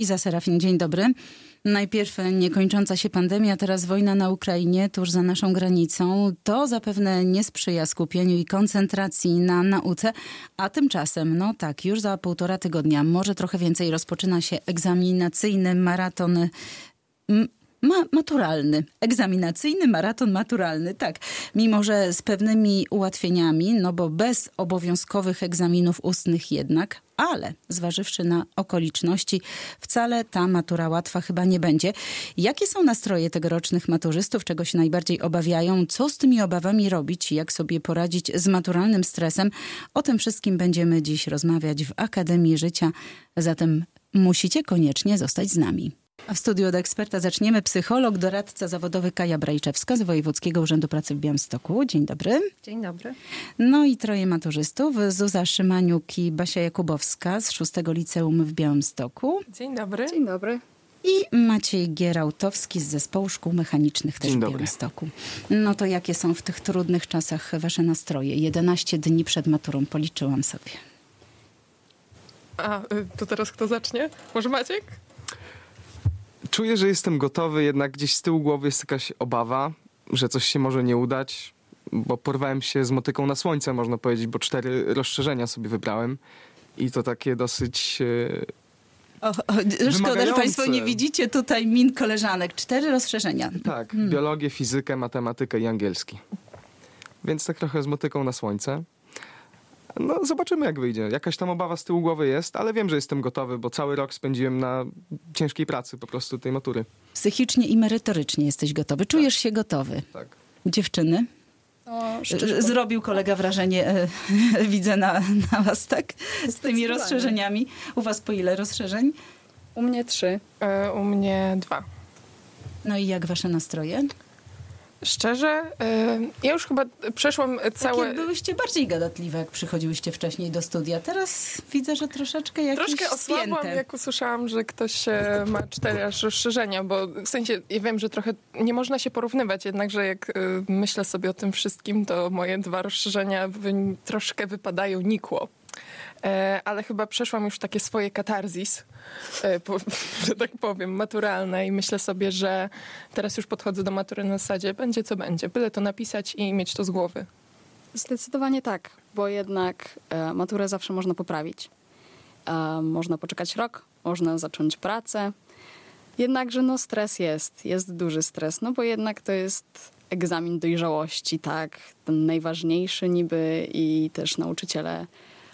Iza Serafin, dzień dobry. Najpierw niekończąca się pandemia, teraz wojna na Ukrainie, tuż za naszą granicą. To zapewne nie sprzyja skupieniu i koncentracji na nauce, a tymczasem, no tak, już za 1,5 tygodnia, może trochę więcej, rozpoczyna się egzaminacyjny maraton maturalny. Egzaminacyjny maraton maturalny, tak. Mimo że z pewnymi ułatwieniami, no bo bez obowiązkowych egzaminów ustnych jednak, ale zważywszy na okoliczności, wcale ta matura łatwa chyba nie będzie. Jakie są nastroje tegorocznych maturzystów? Czego się najbardziej obawiają? Co z tymi obawami robić? Jak sobie poradzić z maturalnym stresem? O tym wszystkim będziemy dziś rozmawiać w Akademii Życia. Zatem musicie koniecznie zostać z nami. A w studiu od eksperta zaczniemy. Psycholog, doradca zawodowy Kaja Brajczewska z Wojewódzkiego Urzędu Pracy w Białymstoku. Dzień dobry. Dzień dobry. No i troje maturzystów. Zuza Szymaniuk i Basia Jakubowska z 6. Liceum w Białymstoku. Dzień dobry. Dzień dobry. I Maciej Gierałtowski z Zespołu Szkół Mechanicznych też w Białymstoku. No to jakie są w tych trudnych czasach wasze nastroje? 11 dni przed maturą, policzyłam sobie. To teraz kto zacznie? Może Maciek? Czuję, że jestem gotowy, jednak gdzieś z tyłu głowy jest jakaś obawa, że coś się może nie udać, bo porwałem się z motyką na słońce, można powiedzieć, bo 4 rozszerzenia sobie wybrałem i to takie dosyć szkoda, że państwo nie widzicie tutaj min koleżanek. 4 rozszerzenia. Tak, biologię, fizykę, matematykę i angielski. Więc tak trochę z motyką na słońce. No zobaczymy, jak wyjdzie. Jakaś tam obawa z tyłu głowy jest, ale wiem, że jestem gotowy, bo cały rok spędziłem na ciężkiej pracy po prostu tej matury. Psychicznie i merytorycznie jesteś gotowy. Czujesz się gotowy. Tak. Dziewczyny? Zrobił kolega wrażenie, widzę na was, tak? Z tymi rozszerzeniami. U was po ile rozszerzeń? U mnie 3. U mnie 2. No i jak wasze nastroje? Szczerze, ja już chyba przeszłam całe... Takie byłyście bardziej gadatliwe, jak przychodziłyście wcześniej do studia. Teraz widzę, że troszeczkę jakieś Troszkę osłabłam, spięte. jak usłyszałam, że ktoś ma 4 aż rozszerzenia, bo w sensie, ja wiem, że trochę nie można się porównywać, jednakże jak myślę sobie o tym wszystkim, to moje 2 rozszerzenia troszkę wypadają nikło. Ale chyba przeszłam już takie swoje katarzis, że tak powiem, maturalne i myślę sobie, że teraz już podchodzę do matury na zasadzie będzie co będzie, byle to napisać i mieć to z głowy. Zdecydowanie tak, bo jednak maturę zawsze można poprawić. Można poczekać rok, można zacząć pracę. Jednakże stres jest duży stres, bo jednak to jest egzamin dojrzałości, tak, ten najważniejszy niby i też nauczyciele...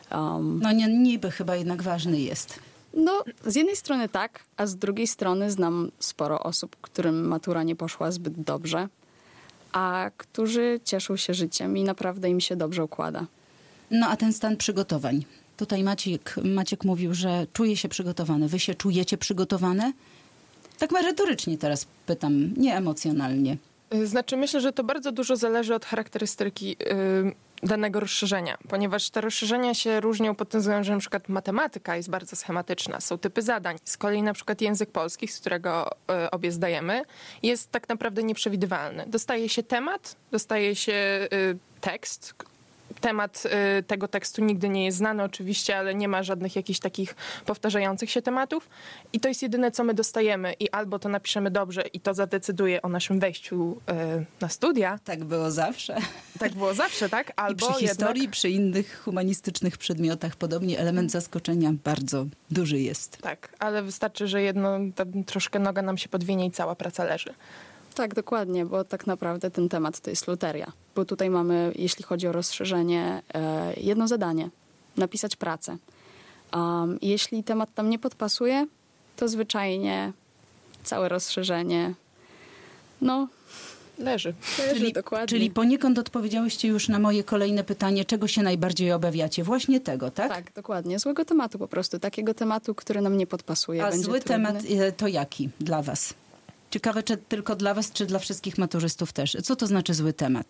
niby chyba jednak ważny jest. Z jednej strony tak, a z drugiej strony znam sporo osób, którym matura nie poszła zbyt dobrze, a którzy cieszą się życiem i naprawdę im się dobrze układa. No a ten stan przygotowań. Tutaj Maciek mówił, że czuje się przygotowany. Wy się czujecie przygotowane? Tak merytorycznie teraz pytam, nie emocjonalnie. Znaczy myślę, że to bardzo dużo zależy od charakterystyki danego rozszerzenia, ponieważ te rozszerzenia się różnią pod tym względem, że na przykład matematyka jest bardzo schematyczna, są typy zadań. Z kolei na przykład język polski, z którego obie zdajemy, jest tak naprawdę nieprzewidywalny. Dostaje się temat, dostaje się tekst. Temat tego tekstu nigdy nie jest znany oczywiście, ale nie ma żadnych jakichś takich powtarzających się tematów. I to jest jedyne, co my dostajemy. I albo to napiszemy dobrze i to zadecyduje o naszym wejściu na studia. Tak było zawsze. Tak było zawsze, tak? Albo I przy historii, przy innych humanistycznych przedmiotach podobnie element zaskoczenia bardzo duży jest. Tak, ale wystarczy, że troszkę noga nam się podwinie i cała praca leży. Tak, dokładnie, bo tak naprawdę ten temat to jest loteria. Bo tutaj mamy, jeśli chodzi o rozszerzenie, jedno zadanie. Napisać pracę. Jeśli temat tam nie podpasuje, to zwyczajnie całe rozszerzenie, leży. Dokładnie. Czyli poniekąd odpowiedziałyście już na moje kolejne pytanie, czego się najbardziej obawiacie? Właśnie tego, tak? Tak, dokładnie. Złego tematu po prostu. Takiego tematu, który nam nie podpasuje. A będzie zły trudny. temat to jaki dla was? Ciekawe, czy tylko dla was, czy dla wszystkich maturzystów też. Co to znaczy zły temat?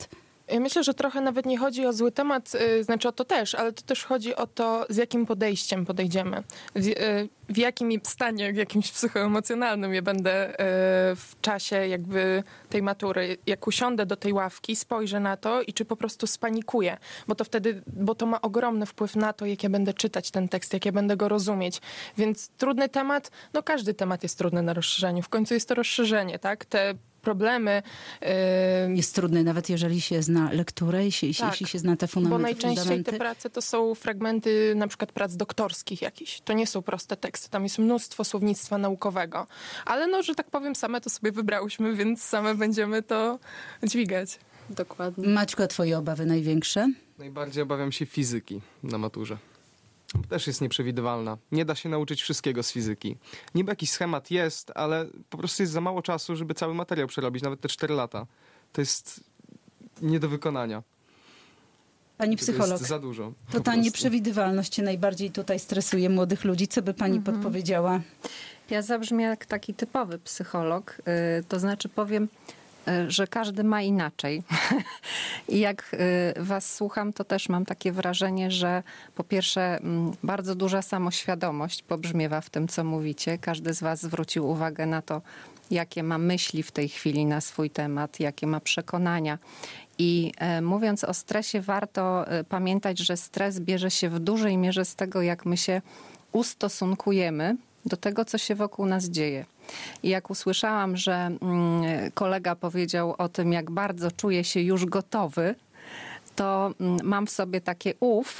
Ja myślę, że trochę nawet nie chodzi o zły temat, znaczy o to też, ale to też chodzi o to, z jakim podejściem podejdziemy. W jakim stanie, w jakimś psychoemocjonalnym ja będę w czasie jakby tej matury. Jak usiądę do tej ławki, spojrzę na to i czy po prostu spanikuję, bo to ma ogromny wpływ na to, jak ja będę czytać ten tekst, jak ja będę go rozumieć. Więc trudny temat, no każdy temat jest trudny na rozszerzeniu. W końcu jest to rozszerzenie, tak? Te problemy. Jest trudny, nawet jeżeli się zna lekturę, jeśli się zna te fundamenty. Bo najczęściej te prace to są fragmenty na przykład prac doktorskich jakichś. To nie są proste teksty. Tam jest mnóstwo słownictwa naukowego. Ale no, że tak powiem, same to sobie wybrałyśmy, więc same będziemy to dźwigać. Dokładnie. Maćku, a twoje obawy największe? Najbardziej obawiam się fizyki na maturze. Też jest nieprzewidywalna. Nie da się nauczyć wszystkiego z fizyki. Niby jakiś schemat jest, ale po prostu jest za mało czasu, żeby cały materiał przerobić, nawet te 4 lata. To jest nie do wykonania. Pani psycholog, to jest za dużo. to ta nieprzewidywalność cię najbardziej tutaj stresuje młodych ludzi. Co by pani podpowiedziała? Ja zabrzmię jak taki typowy psycholog, to znaczy powiem, że każdy ma inaczej. I jak was słucham, to też mam takie wrażenie, że po pierwsze bardzo duża samoświadomość pobrzmiewa w tym, co mówicie. Każdy z was zwrócił uwagę na to, jakie ma myśli w tej chwili na swój temat, jakie ma przekonania. I mówiąc o stresie, warto pamiętać, że stres bierze się w dużej mierze z tego, jak my się ustosunkujemy do tego, co się wokół nas dzieje. I jak usłyszałam, że kolega powiedział o tym, jak bardzo czuje się już gotowy, to mam w sobie takie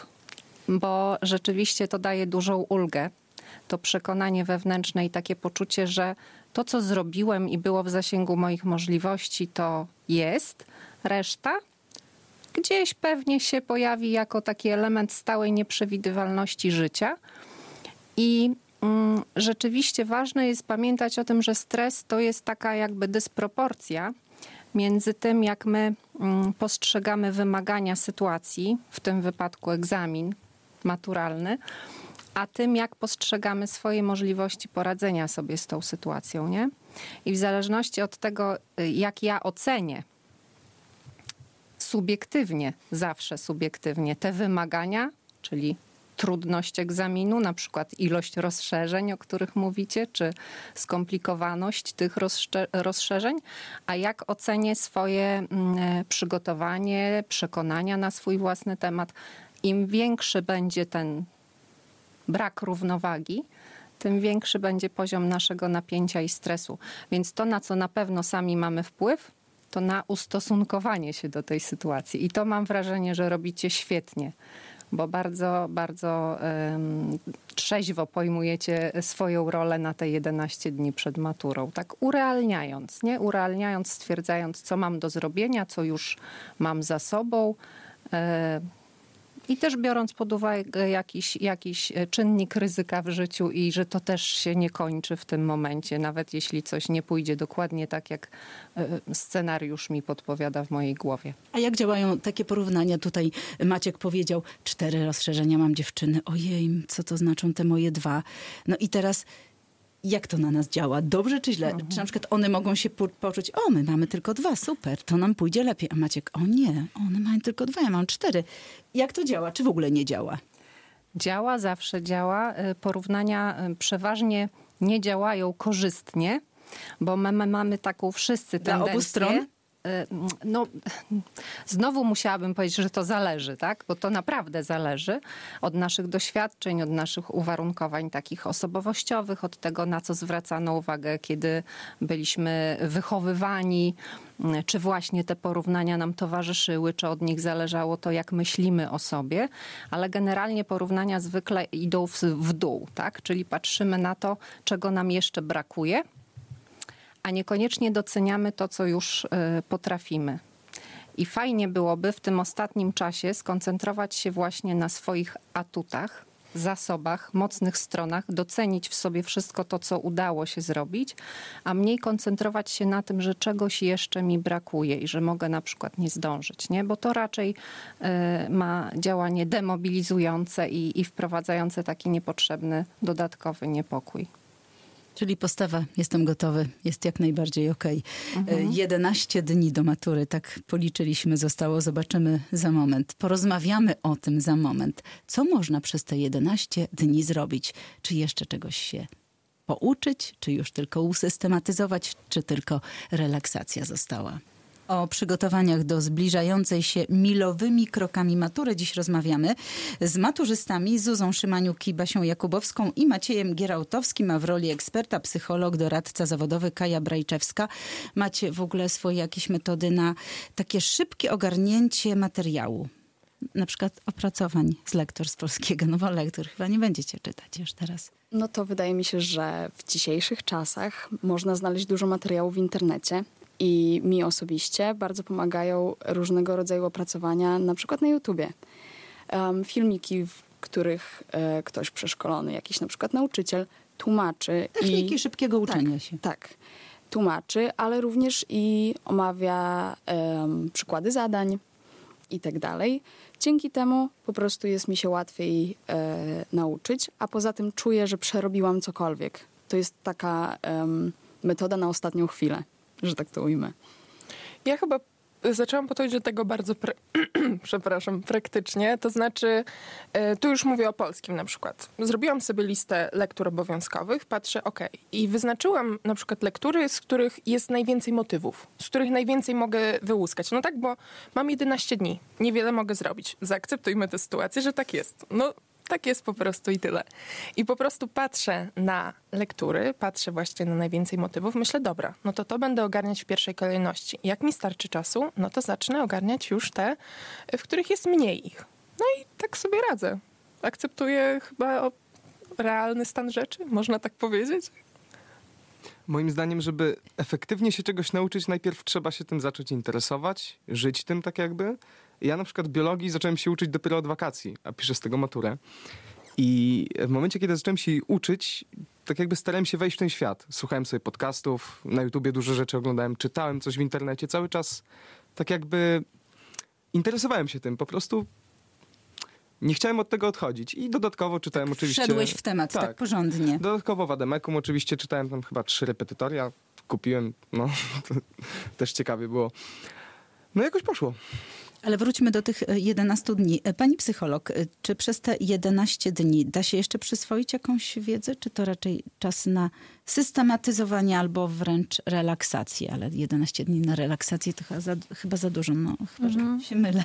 bo rzeczywiście to daje dużą ulgę. To przekonanie wewnętrzne i takie poczucie, że to, co zrobiłem i było w zasięgu moich możliwości, to jest. Reszta gdzieś pewnie się pojawi jako taki element stałej nieprzewidywalności życia. I rzeczywiście ważne jest pamiętać o tym, że stres to jest taka jakby dysproporcja między tym, jak my postrzegamy wymagania sytuacji, w tym wypadku egzamin maturalny, a tym, jak postrzegamy swoje możliwości poradzenia sobie z tą sytuacją, nie? I w zależności od tego, jak ja ocenię zawsze subiektywnie te wymagania, czyli trudność egzaminu, na przykład ilość rozszerzeń, o których mówicie, czy skomplikowaność tych rozszerzeń, a jak ocenię swoje przygotowanie, przekonania na swój własny temat. Im większy będzie ten brak równowagi, tym większy będzie poziom naszego napięcia i stresu. Więc to, na co na pewno sami mamy wpływ, to na ustosunkowanie się do tej sytuacji. I to mam wrażenie, że robicie świetnie, bo bardzo, bardzo trzeźwo pojmujecie swoją rolę na te 11 dni przed maturą. Tak urealniając, nie? Urealniając, stwierdzając, co mam do zrobienia, co już mam za sobą. I też biorąc pod uwagę jakiś czynnik ryzyka w życiu i że to też się nie kończy w tym momencie, nawet jeśli coś nie pójdzie dokładnie tak, jak scenariusz mi podpowiada w mojej głowie. A jak działają takie porównania? Tutaj Maciek powiedział, 4 rozszerzenia mam, dziewczyny. Ojej, co to znaczą te moje 2? No i teraz jak to na nas działa? Dobrze czy źle? Czy na przykład one mogą się poczuć, my mamy tylko 2, super, to nam pójdzie lepiej. A Maciek, o nie, one mają tylko 2, ja mam 4. Jak to działa? Czy w ogóle nie działa? Działa, zawsze działa. Porównania przeważnie nie działają korzystnie, bo my mamy taką wszyscy tendencję. Dla obu stron? No, znowu musiałabym powiedzieć, że to zależy, tak? Bo to naprawdę zależy od naszych doświadczeń, od naszych uwarunkowań takich osobowościowych, od tego, na co zwracano uwagę, kiedy byliśmy wychowywani, czy właśnie te porównania nam towarzyszyły, czy od nich zależało to, jak myślimy o sobie, ale generalnie porównania zwykle idą w dół, tak? Czyli patrzymy na to, czego nam jeszcze brakuje, a niekoniecznie doceniamy to, co już potrafimy. I fajnie byłoby w tym ostatnim czasie skoncentrować się właśnie na swoich atutach, zasobach, mocnych stronach, docenić w sobie wszystko to, co udało się zrobić, a mniej koncentrować się na tym, że czegoś jeszcze mi brakuje i że mogę na przykład nie zdążyć, nie? Bo to raczej ma działanie demobilizujące i wprowadzające taki niepotrzebny, dodatkowy niepokój. Czyli postawa jestem gotowy jest jak najbardziej okej. 11 dni do matury, tak policzyliśmy zostało. Zobaczymy za moment. Porozmawiamy o tym za moment. Co można przez te 11 dni zrobić? Czy jeszcze czegoś się pouczyć? Czy już tylko usystematyzować? Czy tylko relaksacja została? O przygotowaniach do zbliżającej się milowymi krokami matury dziś rozmawiamy z maturzystami Zuzą Szymaniuk i Basią Jakubowską i Maciejem Gierałtowskim, a w roli eksperta psycholog, doradca zawodowy Kaja Brajczewska. Macie w ogóle swoje jakieś metody na takie szybkie ogarnięcie materiału? Na przykład opracowań z lektur z polskiego. No bo lektur chyba nie będziecie czytać już teraz. No to wydaje mi się, że w dzisiejszych czasach można znaleźć dużo materiału w internecie. I mi osobiście bardzo pomagają różnego rodzaju opracowania, na przykład na YouTubie. Filmiki, w których ktoś przeszkolony, jakiś na przykład nauczyciel, tłumaczy. Techniki szybkiego uczenia się. Tak, tłumaczy, ale również i omawia przykłady zadań i tak dalej. Dzięki temu po prostu jest mi się łatwiej nauczyć, a poza tym czuję, że przerobiłam cokolwiek. To jest taka metoda na ostatnią chwilę, że tak to ujmę. Ja chyba zaczęłam podchodzić do tego bardzo praktycznie. To znaczy, tu już mówię o polskim na przykład. Zrobiłam sobie listę lektur obowiązkowych, patrzę, i wyznaczyłam na przykład lektury, z których jest najwięcej motywów, z których najwięcej mogę wyłuskać. No tak, bo mam 11 dni, niewiele mogę zrobić. Zaakceptujmy tę sytuację, że tak jest. No tak jest po prostu i tyle. I po prostu patrzę na lektury, patrzę właśnie na najwięcej motywów, myślę, dobra, no to będę ogarniać w pierwszej kolejności. Jak mi starczy czasu, no to zacznę ogarniać już te, w których jest mniej ich. No i tak sobie radzę. Akceptuję chyba realny stan rzeczy, można tak powiedzieć. Moim zdaniem, żeby efektywnie się czegoś nauczyć, najpierw trzeba się tym zacząć interesować, żyć tym tak jakby. Ja na przykład biologii zacząłem się uczyć dopiero od wakacji, a piszę z tego maturę. I w momencie, kiedy zacząłem się jej uczyć, tak jakby starałem się wejść w ten świat. Słuchałem sobie podcastów, na YouTubie dużo rzeczy oglądałem, czytałem coś w internecie. Cały czas tak jakby interesowałem się tym. Po prostu nie chciałem od tego odchodzić. I dodatkowo czytałem oczywiście... Wszedłeś w temat, tak porządnie. Dodatkowo w Ademekum oczywiście czytałem tam chyba 3 repetytoria. Kupiłem, no to też ciekawie było. No jakoś poszło. Ale wróćmy do tych 11 dni. Pani psycholog, czy przez te 11 dni da się jeszcze przyswoić jakąś wiedzę, czy to raczej czas na systematyzowanie albo wręcz relaksację? Ale 11 dni na relaksację to chyba za dużo, no chyba, że się mylę.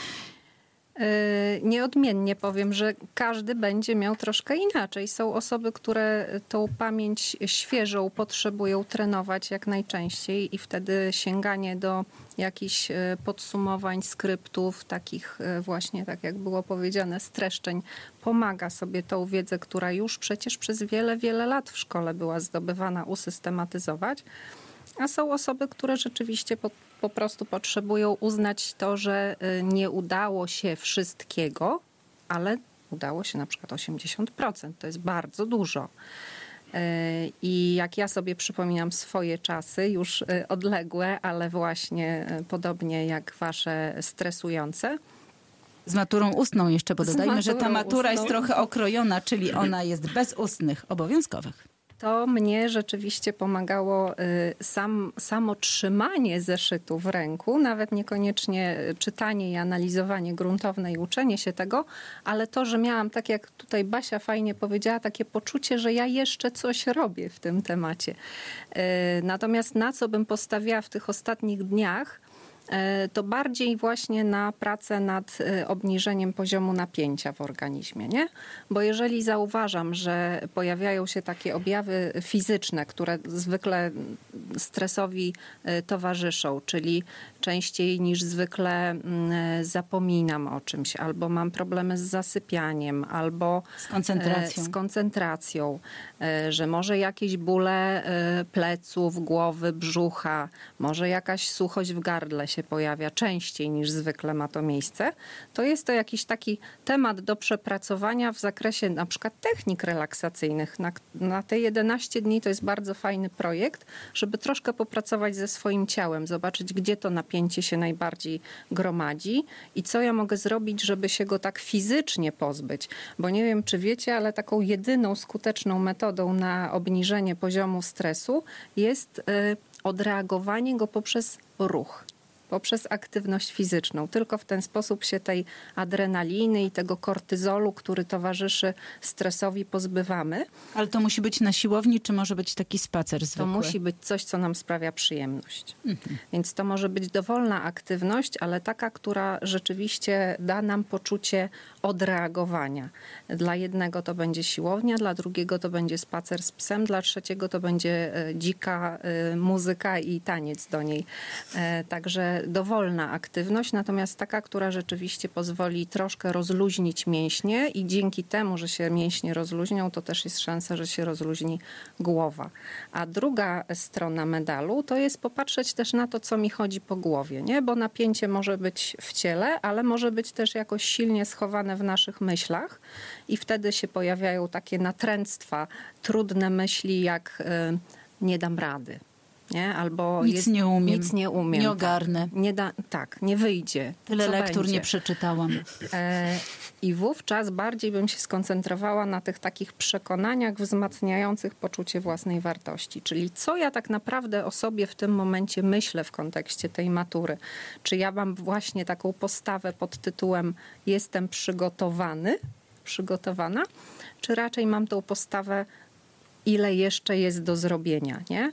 Nieodmiennie powiem, że każdy będzie miał troszkę inaczej. Są osoby, które tą pamięć świeżą potrzebują trenować jak najczęściej i wtedy sięganie do jakichś podsumowań, skryptów, takich właśnie, tak jak było powiedziane, streszczeń, pomaga sobie tą wiedzę, która już przecież przez wiele, wiele lat w szkole była zdobywana, usystematyzować. A są osoby, które rzeczywiście po prostu potrzebują uznać to, że nie udało się wszystkiego, ale udało się na przykład 80%. To jest bardzo dużo. I jak ja sobie przypominam swoje czasy, już odległe, ale właśnie podobnie jak wasze stresujące. Z maturą ustną jeszcze, bo dodajmy, że ta matura ustną jest trochę okrojona, czyli ona jest bez ustnych, obowiązkowych. To mnie rzeczywiście pomagało samo trzymanie zeszytu w ręku, nawet niekoniecznie czytanie i analizowanie gruntowne i uczenie się tego, ale to, że miałam, tak jak tutaj Basia fajnie powiedziała, takie poczucie, że ja jeszcze coś robię w tym temacie. Natomiast na co bym postawiła w tych ostatnich dniach, to bardziej właśnie na pracę nad obniżeniem poziomu napięcia w organizmie, nie? Bo jeżeli zauważam, że pojawiają się takie objawy fizyczne, które zwykle stresowi towarzyszą, czyli częściej niż zwykle zapominam o czymś, albo mam problemy z zasypianiem, albo z koncentracją, że może jakieś bóle pleców, głowy, brzucha, może jakaś suchość w gardle się pojawia częściej niż zwykle ma to miejsce, to jest to jakiś taki temat do przepracowania w zakresie na przykład technik relaksacyjnych. Na te 11 dni to jest bardzo fajny projekt, żeby żeby troszkę popracować ze swoim ciałem, zobaczyć, gdzie to napięcie się najbardziej gromadzi i co ja mogę zrobić, żeby się go tak fizycznie pozbyć. Bo nie wiem, czy wiecie, ale taką jedyną skuteczną metodą na obniżenie poziomu stresu jest odreagowanie go poprzez ruch, poprzez aktywność fizyczną. Tylko w ten sposób się tej adrenaliny i tego kortyzolu, który towarzyszy stresowi, pozbywamy. Ale to musi być na siłowni, czy może być taki spacer zwykły? To musi być coś, co nam sprawia przyjemność. Więc to może być dowolna aktywność, ale taka, która rzeczywiście da nam poczucie odreagowania. Dla jednego to będzie siłownia, dla drugiego to będzie spacer z psem, dla trzeciego to będzie dzika muzyka i taniec do niej. Także dowolna aktywność, natomiast taka, która rzeczywiście pozwoli troszkę rozluźnić mięśnie i dzięki temu, że się mięśnie rozluźnią, to też jest szansa, że się rozluźni głowa. A druga strona medalu to jest popatrzeć też na to, co mi chodzi po głowie, nie? Bo napięcie może być w ciele, ale może być też jakoś silnie schowane w naszych myślach i wtedy się pojawiają takie natręctwa, trudne myśli jak nie dam rady. Nie? Albo Nic nie umiem. Nic nie umiem. Nie ogarnę. Nie wyjdzie. Tyle Co lektur będzie? nie przeczytałam. I wówczas bardziej bym się skoncentrowała na tych takich przekonaniach wzmacniających poczucie własnej wartości. Czyli co ja tak naprawdę o sobie w tym momencie myślę w kontekście tej matury. Czy ja mam właśnie taką postawę pod tytułem jestem przygotowana, czy raczej mam tą postawę ile jeszcze jest do zrobienia, nie?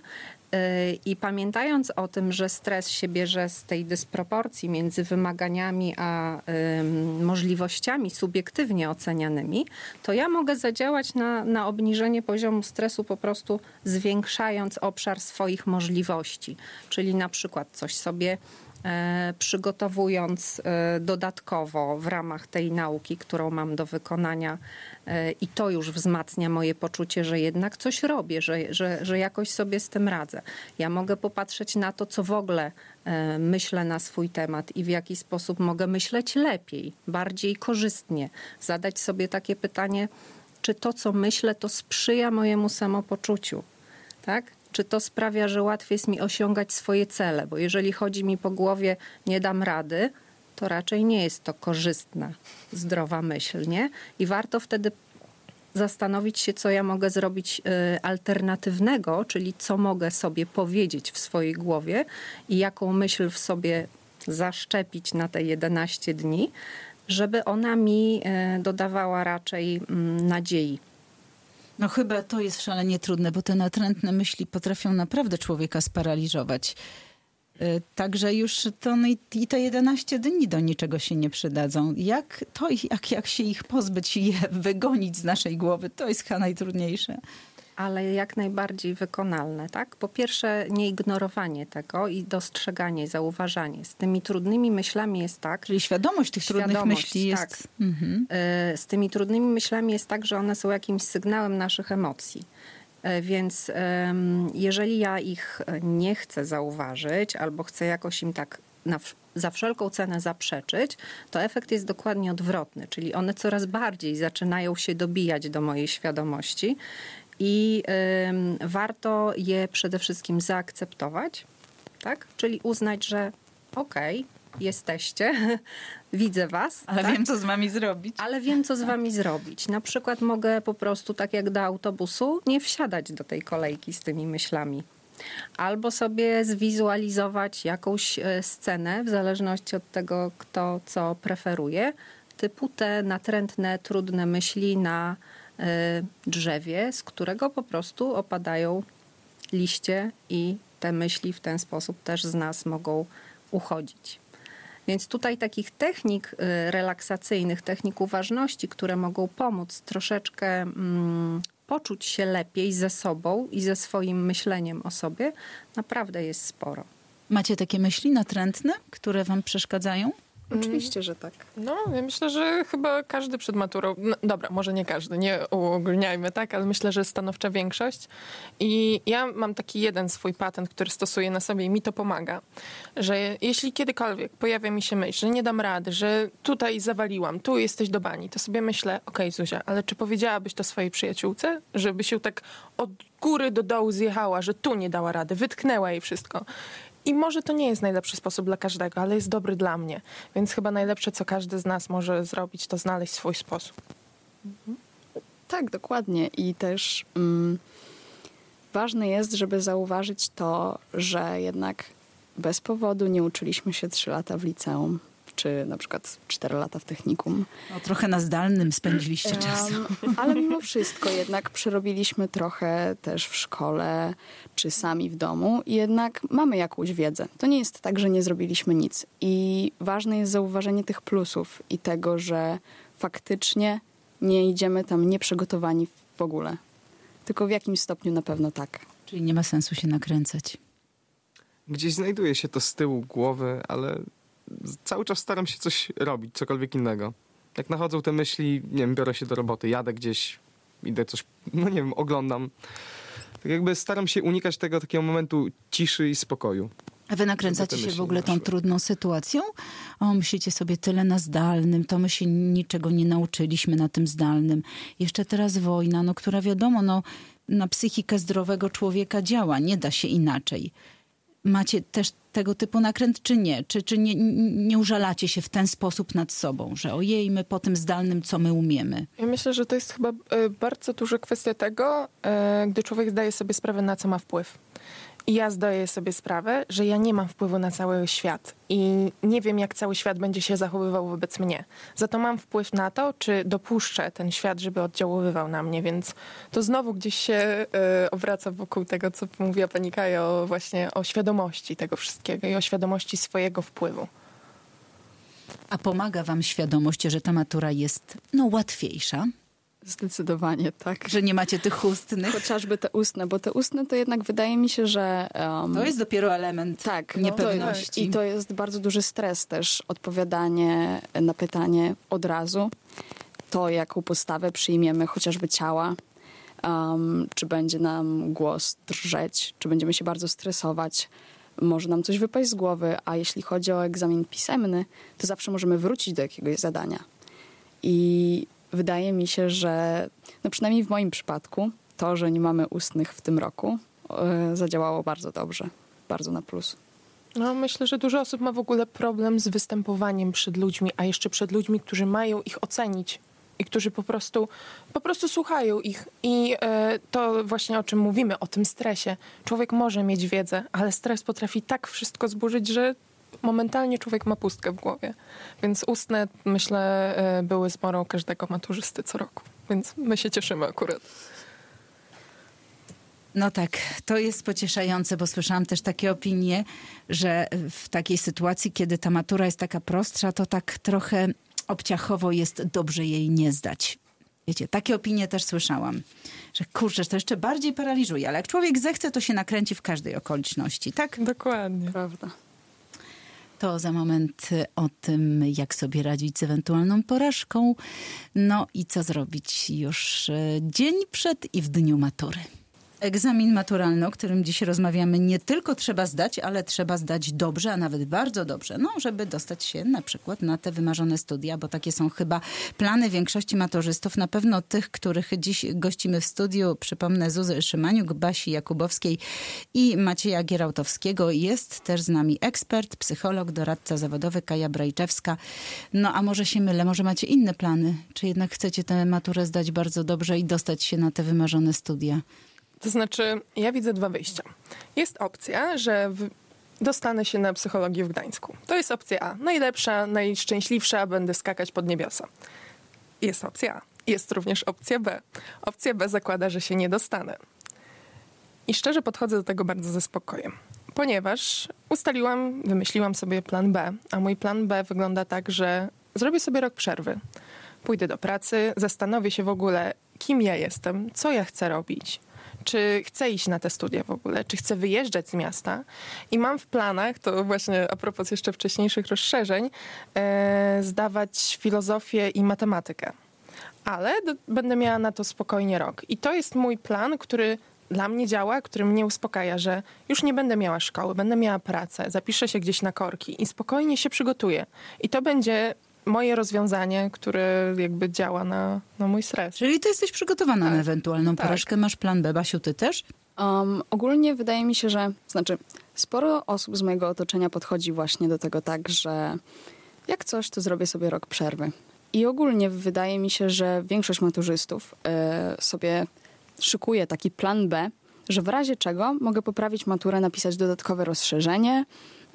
I pamiętając o tym, że stres się bierze z tej dysproporcji między wymaganiami a możliwościami subiektywnie ocenianymi, to ja mogę zadziałać na obniżenie poziomu stresu po prostu zwiększając obszar swoich możliwości. Czyli na przykład coś sobie przygotowując dodatkowo w ramach tej nauki, którą mam do wykonania i to już wzmacnia moje poczucie, że jednak coś robię, że jakoś sobie z tym radzę. Ja mogę popatrzeć na to, co w ogóle myślę na swój temat i w jaki sposób mogę myśleć lepiej, bardziej korzystnie. Zadać sobie takie pytanie, czy to, co myślę, to sprzyja mojemu samopoczuciu, tak? Czy to sprawia, że łatwiej jest mi osiągać swoje cele? Bo jeżeli chodzi mi po głowie, nie dam rady, to raczej nie jest to korzystna, zdrowa myśl, nie? I warto wtedy zastanowić się, co ja mogę zrobić alternatywnego, czyli co mogę sobie powiedzieć w swojej głowie i jaką myśl w sobie zaszczepić na te 11 dni, żeby ona mi dodawała raczej nadziei. No chyba to jest szalenie trudne, bo te natrętne myśli potrafią naprawdę człowieka sparaliżować. Także już to, no i te 11 dni do niczego się nie przydadzą. Jak się ich pozbyć i je wygonić z naszej głowy, to jest chyba najtrudniejsze. Ale jak najbardziej wykonalne, tak? Po pierwsze, nie ignorowanie tego i dostrzeganie, zauważanie. Z tymi trudnymi myślami jest tak... Czyli trudnych myśli jest... Tak. Z tymi trudnymi myślami jest tak, że one są jakimś sygnałem naszych emocji. Więc jeżeli ja ich nie chcę zauważyć albo chcę jakoś im tak za wszelką cenę zaprzeczyć, to efekt jest dokładnie odwrotny. Czyli one coraz bardziej zaczynają się dobijać do mojej świadomości i warto je przede wszystkim zaakceptować, tak? Czyli uznać, że okej, jesteście, widzę was. Ale tak? wiem, co z wami zrobić. Ale wiem, co z wami zrobić. Na przykład mogę po prostu, tak jak do autobusu, nie wsiadać do tej kolejki z tymi myślami. Albo sobie zwizualizować jakąś scenę, w zależności od tego, kto co preferuje, typu te natrętne, trudne myśli na drzewie, z którego po prostu opadają liście i te myśli w ten sposób też z nas mogą uchodzić. Więc tutaj takich technik relaksacyjnych, technik uważności, które mogą pomóc troszeczkę poczuć się lepiej ze sobą i ze swoim myśleniem o sobie, naprawdę jest sporo. Macie takie myśli natrętne, które wam przeszkadzają? Oczywiście, że tak. No, ja myślę, że chyba każdy przed maturą, no, dobra, może nie każdy, nie uogólniajmy, tak, ale myślę, że stanowcza większość. I ja mam taki jeden swój patent, który stosuję na sobie i mi to pomaga, że jeśli kiedykolwiek pojawia mi się myśl, że nie dam rady, że tutaj zawaliłam, tu jesteś do bani, to sobie myślę, okej, Zuzia, ale czy powiedziałabyś to swojej przyjaciółce, żeby się tak od góry do dołu zjechała, że tu nie dała rady, wytknęła jej wszystko. I może to nie jest najlepszy sposób dla każdego, ale jest dobry dla mnie. Więc chyba najlepsze, co każdy z nas może zrobić, to znaleźć swój sposób. Tak, dokładnie. I też ważne jest, żeby zauważyć to, że jednak bez powodu nie uczyliśmy się 3 lata w liceum, czy na przykład 4 lata w technikum. No, trochę na zdalnym spędziliście czas. Ale mimo wszystko jednak przerobiliśmy trochę też w szkole, czy sami w domu i jednak mamy jakąś wiedzę. To nie jest tak, że nie zrobiliśmy nic. I ważne jest zauważenie tych plusów i tego, że faktycznie nie idziemy tam nieprzygotowani w ogóle. Tylko w jakimś stopniu na pewno tak. Czyli nie ma sensu się nakręcać. Gdzieś znajduje się to z tyłu głowy, ale cały czas staram się coś robić, cokolwiek innego. Jak nachodzą te myśli, nie wiem, biorę się do roboty, jadę gdzieś, idę coś, no nie wiem, oglądam. Tak jakby staram się unikać tego takiego momentu ciszy i spokoju. A wy nakręcacie się w ogóle tą naszły. trudną sytuacją? O, myślicie sobie tyle na zdalnym, to my się niczego nie nauczyliśmy na tym zdalnym. Jeszcze teraz wojna, no która wiadomo, no na psychikę zdrowego człowieka działa, nie da się inaczej. Macie też tego typu nakręt, czy nie? Czy nie użalacie się w ten sposób nad sobą, że ojej, my po tym zdalnym, co my umiemy? Ja myślę, że to jest chyba bardzo duża kwestia tego, gdy człowiek zdaje sobie sprawę, na co ma wpływ. I ja zdaję sobie sprawę, że ja nie mam wpływu na cały świat i nie wiem, jak cały świat będzie się zachowywał wobec mnie. Za to mam wpływ na to, czy dopuszczę ten świat, żeby oddziaływał na mnie, więc to znowu gdzieś się obraca wokół tego, co mówiła pani Kaja, właśnie o świadomości tego wszystkiego i o świadomości swojego wpływu. A pomaga wam świadomość, że ta matura jest łatwiejsza? Zdecydowanie tak. Że nie macie tych ustnych? Chociażby te ustne, bo te ustne to jednak wydaje mi się, że... To jest dopiero element niepewności. I to jest bardzo duży stres też, odpowiadanie na pytanie od razu. To, jaką postawę przyjmiemy, chociażby ciała, czy będzie nam głos drżeć, czy będziemy się bardzo stresować, może nam coś wypaść z głowy, a jeśli chodzi o egzamin pisemny, to zawsze możemy wrócić do jakiegoś zadania. I wydaje mi się, że przynajmniej w moim przypadku to, że nie mamy ustnych w tym roku, zadziałało bardzo dobrze, bardzo na plus. No, myślę, że dużo osób ma w ogóle problem z występowaniem przed ludźmi, a jeszcze przed ludźmi, którzy mają ich ocenić i którzy po prostu słuchają ich. I to właśnie o czym mówimy, o tym stresie. Człowiek może mieć wiedzę, ale stres potrafi tak wszystko zburzyć, że momentalnie człowiek ma pustkę w głowie. Więc ustne, myślę, były zmorą każdego maturzysty co roku. Więc my się cieszymy akurat. No tak, to jest pocieszające, bo słyszałam też takie opinie, że w takiej sytuacji, kiedy ta matura jest taka prostsza, to tak trochę obciachowo jest dobrze jej nie zdać. Wiecie, takie opinie też słyszałam, że kurczę, to jeszcze bardziej paraliżuje, ale jak człowiek zechce, to się nakręci w każdej okoliczności, tak? Dokładnie. Prawda. To za moment o tym, jak sobie radzić z ewentualną porażką. No i co zrobić już dzień przed i w dniu matury. Egzamin maturalny, o którym dziś rozmawiamy, nie tylko trzeba zdać, ale trzeba zdać dobrze, a nawet bardzo dobrze, żeby dostać się na przykład na te wymarzone studia, bo takie są chyba plany większości maturzystów, na pewno tych, których dziś gościmy w studiu. Przypomnę, Zuzy Szymaniuk, Basi Jakubowskiej i Macieja Gierałtowskiego. Jest też z nami ekspert, psycholog, doradca zawodowy Kaja Brajczewska. No a może się mylę, może macie inne plany? Czy jednak chcecie tę maturę zdać bardzo dobrze i dostać się na te wymarzone studia? To znaczy, ja widzę 2 wyjścia. Jest opcja, że dostanę się na psychologię w Gdańsku. To jest opcja A. Najlepsza, najszczęśliwsza, będę skakać pod niebiosa. Jest opcja A. Jest również opcja B. Opcja B zakłada, że się nie dostanę. I szczerze podchodzę do tego bardzo ze spokojem. Ponieważ wymyśliłam sobie plan B, a mój plan B wygląda tak, że zrobię sobie rok przerwy. Pójdę do pracy, zastanowię się w ogóle, kim ja jestem, co ja chcę robić. czy chcę iść na te studia w ogóle, czy chcę wyjeżdżać z miasta. I mam w planach, to właśnie a propos jeszcze wcześniejszych rozszerzeń, zdawać filozofię i matematykę. Ale będę miała na to spokojnie rok. I to jest mój plan, który dla mnie działa, który mnie uspokaja, że już nie będę miała szkoły, będę miała pracę, zapiszę się gdzieś na korki i spokojnie się przygotuję. I to będzie moje rozwiązanie, które jakby działa na mój stres. Czyli ty jesteś przygotowana na ewentualną porażkę. Masz plan B, Basiu, ty też? Ogólnie wydaje mi się, że sporo osób z mojego otoczenia podchodzi właśnie do tego tak, że jak coś, to zrobię sobie rok przerwy. I ogólnie wydaje mi się, że większość maturzystów sobie szykuje taki plan B, że w razie czego mogę poprawić maturę, napisać dodatkowe rozszerzenie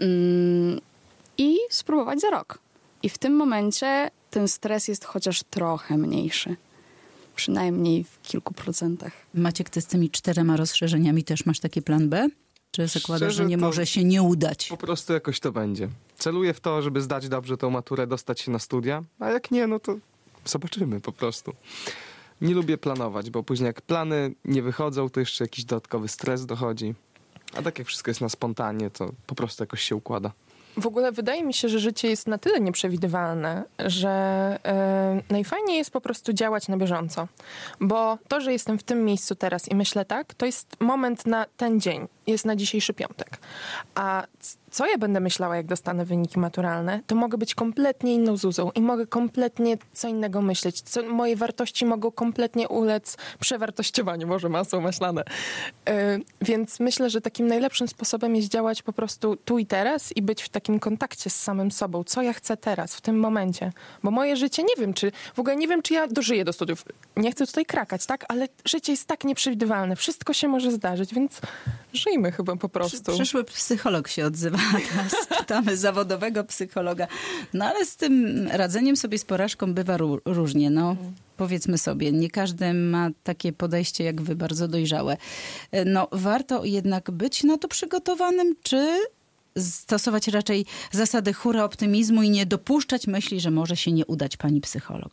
i spróbować za rok. I w tym momencie ten stres jest chociaż trochę mniejszy. Przynajmniej w kilku procentach. Maciek, ty z tymi 4 rozszerzeniami też masz taki plan B? Czy zakładasz, że nie to może się nie udać? Po prostu jakoś to będzie. Celuję w to, żeby zdać dobrze tą maturę, dostać się na studia, a jak nie, no to zobaczymy po prostu. Nie lubię planować, bo później jak plany nie wychodzą, to jeszcze jakiś dodatkowy stres dochodzi. A tak jak wszystko jest na spontanie, to po prostu jakoś się układa. W ogóle wydaje mi się, że życie jest na tyle nieprzewidywalne, że najfajniej jest po prostu działać na bieżąco. Bo to, że jestem w tym miejscu teraz i myślę tak, to jest moment na ten dzień. Jest na dzisiejszy piątek. A co ja będę myślała, jak dostanę wyniki maturalne, to mogę być kompletnie inną Zuzą i mogę kompletnie co innego myśleć. Moje wartości mogą kompletnie ulec przewartościowaniu, może masło maślane. Więc myślę, że takim najlepszym sposobem jest działać po prostu tu i teraz i być w takim kontakcie z samym sobą. Co ja chcę teraz, w tym momencie. Bo moje życie, nie wiem, czy ja dożyję do studiów. Nie chcę tutaj krakać, tak? Ale życie jest tak nieprzewidywalne. Wszystko się może zdarzyć, więc żyjmy chyba po prostu. Przyszły psycholog się odzywa, teraz pytamy zawodowego psychologa. No ale z tym radzeniem sobie z porażką bywa różnie. No, powiedzmy sobie, nie każdy ma takie podejście jak wy, bardzo dojrzałe. No, warto jednak być na to przygotowanym, czy stosować raczej zasady hura optymizmu i nie dopuszczać myśli, że może się nie udać, pani psycholog?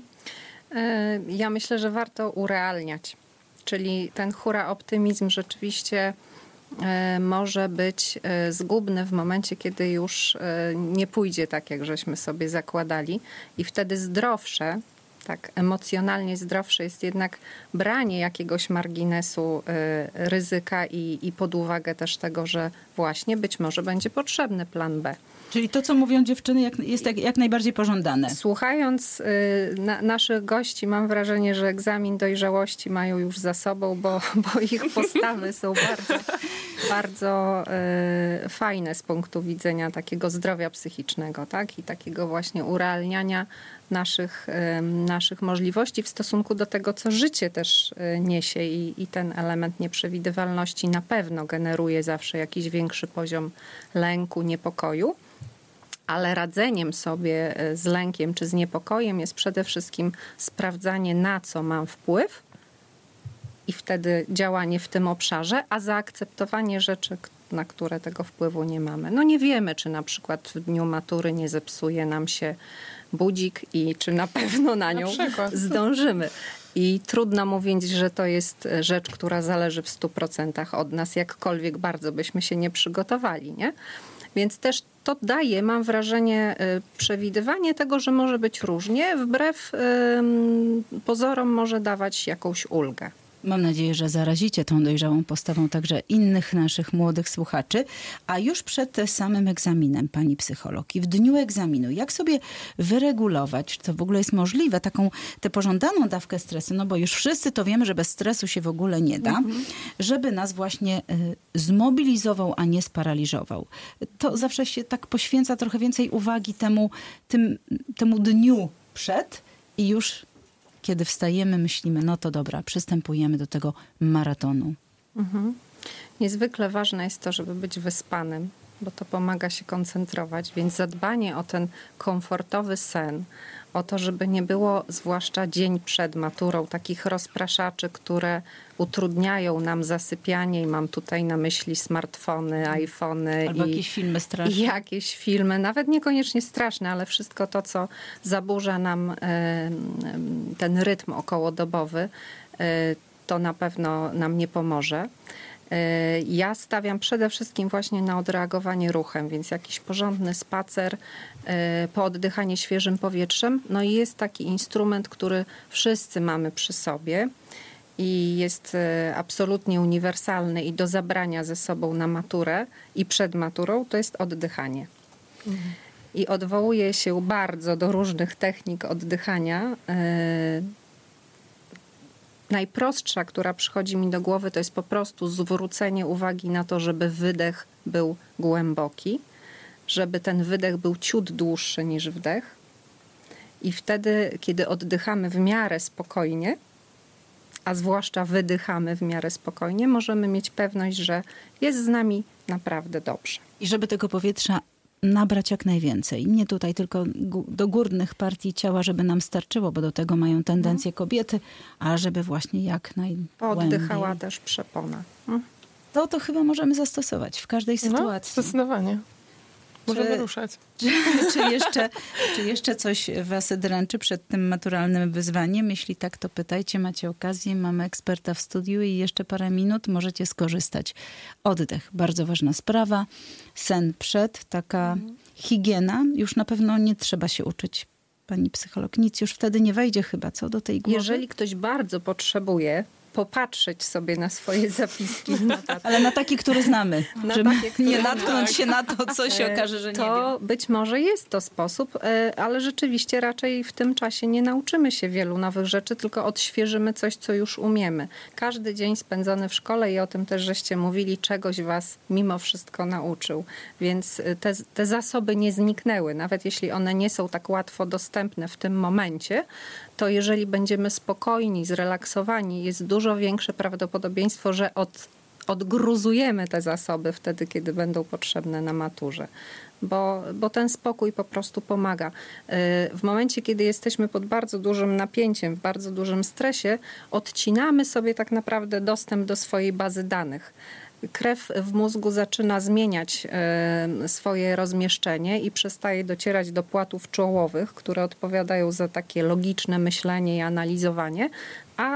Ja myślę, że warto urealniać. Czyli ten hura optymizm rzeczywiście może być zgubny w momencie, kiedy już nie pójdzie tak, jak żeśmy sobie zakładali. I wtedy zdrowsze, tak emocjonalnie zdrowsze jest jednak branie jakiegoś marginesu ryzyka i pod uwagę też tego, że właśnie być może będzie potrzebny plan B. Czyli to, co mówią dziewczyny, jest jak najbardziej pożądane. Słuchając naszych gości, mam wrażenie, że egzamin dojrzałości mają już za sobą, bo ich postawy są bardzo fajne z punktu widzenia takiego zdrowia psychicznego, tak? I takiego właśnie urealniania naszych możliwości w stosunku do tego, co życie też niesie i ten element nieprzewidywalności na pewno generuje zawsze jakiś większy poziom lęku, niepokoju. Ale radzeniem sobie z lękiem czy z niepokojem jest przede wszystkim sprawdzanie, na co mam wpływ i wtedy działanie w tym obszarze, a zaakceptowanie rzeczy, na które tego wpływu nie mamy. No nie wiemy, czy na przykład w dniu matury nie zepsuje nam się budzik i czy na pewno na nią zdążymy. I trudno mówić, że to jest rzecz, która zależy w 100% od nas, jakkolwiek bardzo byśmy się nie przygotowali, nie? Więc też to daje, mam wrażenie, przewidywanie tego, że może być różnie, wbrew pozorom może dawać jakąś ulgę. Mam nadzieję, że zarazicie tą dojrzałą postawą także innych naszych młodych słuchaczy. A już przed samym egzaminem, pani psycholog, i w dniu egzaminu, jak sobie wyregulować, czy to w ogóle jest możliwe, tę pożądaną dawkę stresu, no bo już wszyscy to wiemy, że bez stresu się w ogóle nie da, żeby nas właśnie zmobilizował, a nie sparaliżował. To zawsze się tak poświęca trochę więcej uwagi temu dniu przed i już kiedy wstajemy, myślimy, no to dobra, przystępujemy do tego maratonu. Niezwykle ważne jest to, żeby być wyspanym, bo to pomaga się koncentrować, więc zadbanie o ten komfortowy sen, o to, żeby nie było, zwłaszcza dzień przed maturą, takich rozpraszaczy, które utrudniają nam zasypianie i mam tutaj na myśli smartfony, iPhony. Albo jakieś filmy straszne. I jakieś filmy, nawet niekoniecznie straszne, ale wszystko to, co zaburza nam ten rytm okołodobowy, to na pewno nam nie pomoże. Ja stawiam przede wszystkim właśnie na odreagowanie ruchem, więc jakiś porządny spacer, pooddychanie świeżym powietrzem. No i jest taki instrument, który wszyscy mamy przy sobie i jest absolutnie uniwersalny i do zabrania ze sobą na maturę i przed maturą, to jest oddychanie. I odwołuje się bardzo do różnych technik oddychania. Najprostsza, która przychodzi mi do głowy, to jest po prostu zwrócenie uwagi na to, żeby wydech był głęboki, żeby ten wydech był ciut dłuższy niż wdech. I wtedy, kiedy oddychamy w miarę spokojnie, a zwłaszcza wydychamy w miarę spokojnie, możemy mieć pewność, że jest z nami naprawdę dobrze. I żeby tego powietrza nabrać jak najwięcej. Nie tutaj tylko do górnych partii ciała, żeby nam starczyło, bo do tego mają tendencję kobiety, a żeby właśnie jak najgłębiej. Oddychała też przepona. To chyba możemy zastosować w każdej sytuacji. Zdecydowanie. Możemy ruszać. Czy jeszcze coś was dręczy przed tym maturalnym wyzwaniem? Jeśli tak, to pytajcie, macie okazję. Mamy eksperta w studiu i jeszcze parę minut możecie skorzystać. Oddech, bardzo ważna sprawa. Sen przed, taka higiena. Już na pewno nie trzeba się uczyć, pani psycholog. Nic już wtedy nie wejdzie chyba, co do tej głowy? Jeżeli ktoś bardzo potrzebuje popatrzeć sobie na swoje zapiski. Ale na taki, który znamy. Żeby takie, nie natknąć się na to, co się okaże, że nie to wiem. być może jest to sposób, ale rzeczywiście raczej w tym czasie nie nauczymy się wielu nowych rzeczy, tylko odświeżymy coś, co już umiemy. Każdy dzień spędzony w szkole i o tym też żeście mówili, czegoś was mimo wszystko nauczył. Więc te zasoby nie zniknęły. Nawet jeśli one nie są tak łatwo dostępne w tym momencie, to jeżeli będziemy spokojni, zrelaksowani, jest dużo większe prawdopodobieństwo, że odgruzujemy te zasoby wtedy, kiedy będą potrzebne na maturze. Bo ten spokój po prostu pomaga. W momencie, kiedy jesteśmy pod bardzo dużym napięciem, w bardzo dużym stresie, odcinamy sobie tak naprawdę dostęp do swojej bazy danych. Krew w mózgu zaczyna zmieniać swoje rozmieszczenie i przestaje docierać do płatów czołowych, które odpowiadają za takie logiczne myślenie i analizowanie, a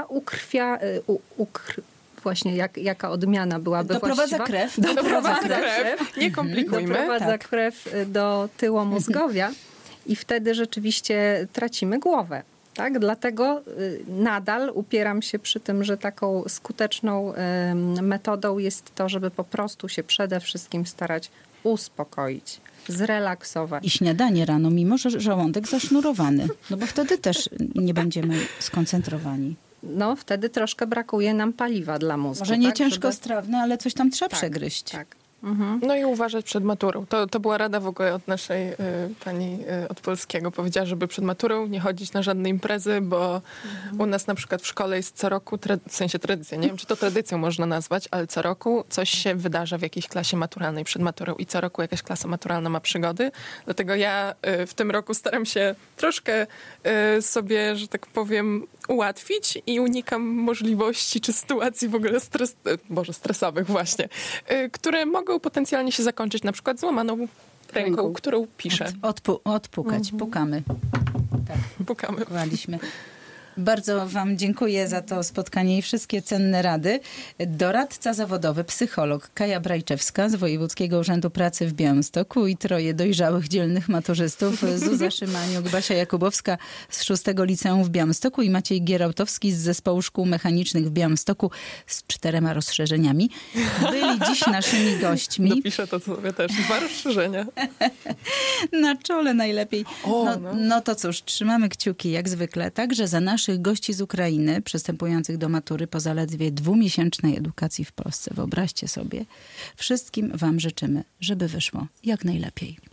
właśnie jaka odmiana byłaby doprowadza właściwa? Doprowadza krew. Nie komplikujmy. Doprowadza krew do tyłomózgowia i wtedy rzeczywiście tracimy głowę. Tak? Dlatego nadal upieram się przy tym, że taką skuteczną metodą jest to, żeby po prostu się przede wszystkim starać uspokoić, zrelaksować. I śniadanie rano, mimo że żołądek zasznurowany. No bo wtedy też nie będziemy skoncentrowani. No wtedy troszkę brakuje nam paliwa dla mózgu. Może nie tak? ciężkostrawne, ale coś tam trzeba przegryźć. Tak. No i uważać przed maturą. To była rada w ogóle od naszej pani od polskiego. Powiedziała, żeby przed maturą nie chodzić na żadne imprezy, bo u nas na przykład w szkole jest co roku, w sensie tradycja, nie wiem, czy to tradycją można nazwać, ale co roku coś się wydarza w jakiejś klasie maturalnej przed maturą i co roku jakaś klasa maturalna ma przygody. Dlatego ja w tym roku staram się troszkę sobie, że tak powiem, ułatwić i unikam możliwości czy sytuacji w ogóle stresowych właśnie, które mogą potencjalnie się zakończyć na przykład złamaną ręką, którą piszę. Odpukać, pukamy. Tak, pukamy. Pukaliśmy. Bardzo wam dziękuję za to spotkanie i wszystkie cenne rady. Doradca zawodowy, psycholog Kaja Brajczewska z Wojewódzkiego Urzędu Pracy w Białymstoku i troje dojrzałych, dzielnych maturzystów. Zuza Szymaniuk, Basia Jakubowska z 6 Liceum w Białymstoku i Maciej Gierałtowski z Zespołu Szkół Mechanicznych w Białymstoku z 4 rozszerzeniami. Byli dziś naszymi gośćmi. Dopiszę to sobie też. 2 rozszerzenia. Na czole najlepiej. No to cóż, trzymamy kciuki jak zwykle. Także za naszych gości z Ukrainy przystępujących do matury po zaledwie 2-miesięcznej edukacji w Polsce. Wyobraźcie sobie. Wszystkim wam życzymy, żeby wyszło jak najlepiej.